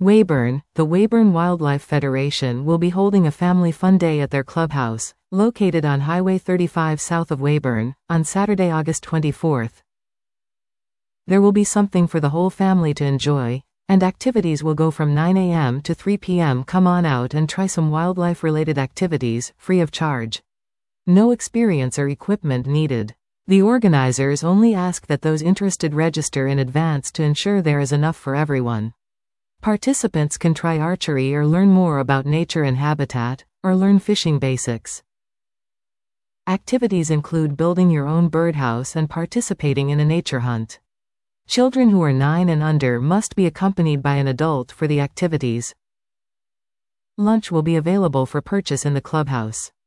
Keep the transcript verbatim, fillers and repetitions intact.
Weyburn, the Weyburn Wildlife Federation will be holding a family fun day at their clubhouse, located on Highway thirty-five south of Weyburn, on Saturday, August twenty-fourth. There will be something for the whole family to enjoy, and activities will go from nine a m to three p m Come on out and try some wildlife-related activities, free of charge. No experience or equipment needed. The organizers only ask that those interested register in advance to ensure there is enough for everyone. Participants can try archery or learn more about nature and habitat, or learn fishing basics. Activities include building your own birdhouse and participating in a nature hunt. Children who are nine and under must be accompanied by an adult for the activities. Lunch will be available for purchase in the clubhouse.